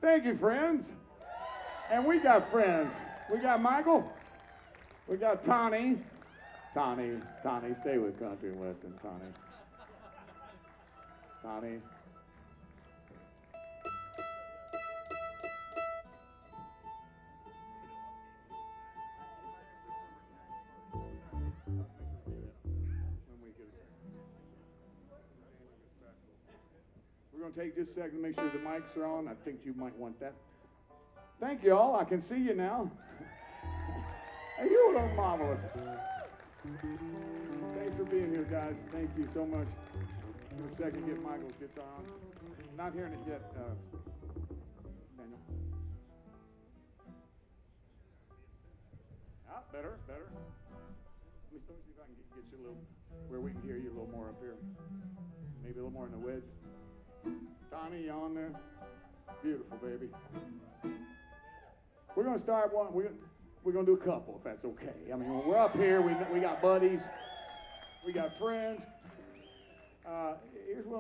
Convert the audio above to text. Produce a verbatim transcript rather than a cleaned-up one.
Thank you, friends. And we got friends. We got Michael. We got Tawny. Tawny, Tawny, stay with country and western, Tawny. Tawny. We're going to take just a second to make sure the mics are on. I think you might want that. Thank you all. I can see you now. Hey, you look marvelous. Thanks for being here, guys. Thank you so much. Give a second, get Michael's guitar on. Not hearing it yet, uh, Daniel. Ah, better, better. Let me let me see if I can get, get you a little, where we can hear you a little more up here. Maybe a little more in the wedge. Tawny, you on there? Beautiful, baby. We're going to start one. We're, we're going to do a couple, if that's okay. I mean, when we're up here, we, we got buddies. We got friends. Uh, here's what